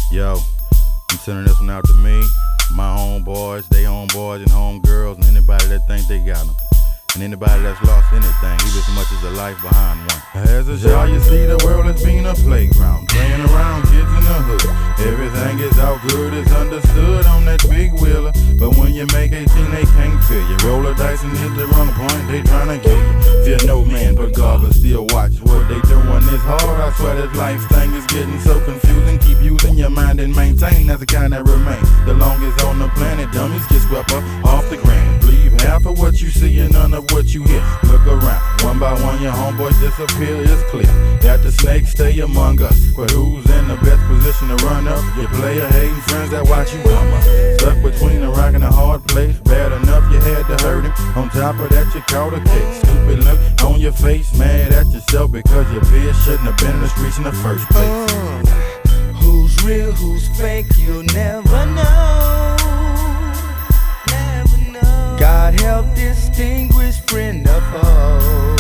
Yo, I'm sending this one out to me, my homeboys, they homeboys and homegirls, and anybody that think they got them. And anybody that's lost anything, even as much as a life behind one. As a child, you see the world as being a playground, playing around kids in the hood. Everything is all good, it's understood on that big wheeler. But when you make 18, they can't feel you. Roll the dice and hit the wrong point, they tryna get you. Fear no man but God, but still watch what they doing is hard. I swear this life thing is getting so confusing. Keep using your mind and maintain, that's the kind that remain the longest on the planet. Dummies get swept up off the ground. Believe half of what you see and none of what you hear. Look around, one by one your homeboys disappear. It's clear that the snakes stay among us, but who's in the best position to run up? Your player hating friends that watch you come up. Stuck between a rock and a hard place. Bad enough you had to hurt him. On top of that you caught a case. Stupid look on your face, mad at yourself because your peers shouldn't have been in the streets in the first place. Who's real, who's fake, you'll never know. God help distinguish friend of foe.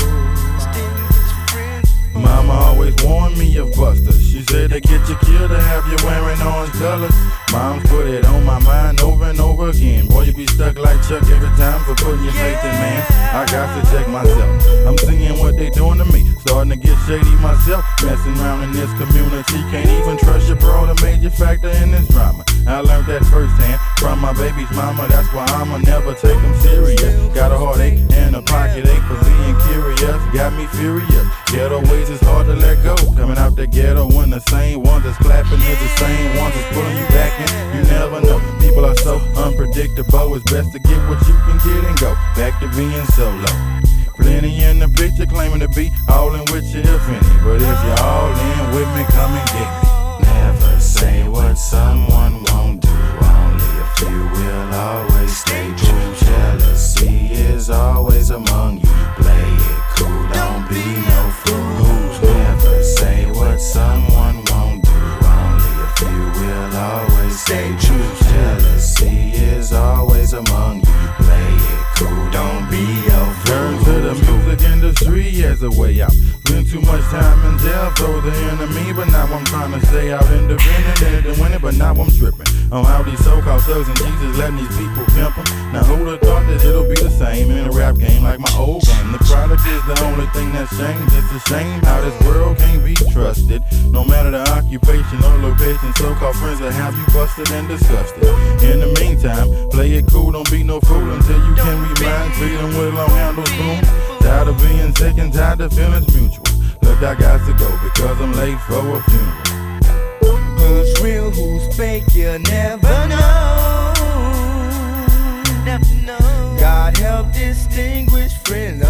Mama always warned me of busters. She said they get you killed to have you wearing orange colors. Moms put it on my mind over and over again. Boy, you be stuck like Chuck every time for putting your faith in man. I got to check myself. I'm seeing what they doing to me. Starting to get shady myself. Messing around in this community. Can't even trust your bro, the major factor in this drama. I learned that firsthand from my baby's mama. That's why I'ma never take them serious. Got a heartache and a pocket ache for being curious. Got me furious. Ghetto ways is hard to let go. Coming out the ghetto when the same ones that's clapping is the same ones that's pulling you back in. You never know. People are so unpredictable. It's best to get what you can get and go back to being solo. Plenty in the picture claiming to be all in with you if any. But if you're all in with me, come and get me. Never say what someone won't do. Only a few will always stay true. Jealousy is always among you. Play it cool, don't be no fool. Never say what someone won't do. Only a few will always stay true. Jealousy is always among you. Play it cool, don't be a fool. Turn to the music industry as a way out. Spent too much time in jail, so the enemy. But now I'm trying to stay out independent. In it and win it, but now I'm tripping on how these so-called thugs and Jesus letting these people pimp them. Now who'd have thought that it'll be the same in a rap game like my old game? The product is the only thing that's changed. It's a shame how this world can't be trusted. No matter the occupation or location, so-called friends that have you busted and disgusted. In the meantime, play it cool, don't be no fool until you can remind. Feeding with a long handle spoon. Tired of being sick and tired of feelings mutual. Look, I got to go because I'm late for a funeral. Who's real, who's fake, you'll never know. God help distinguish friends.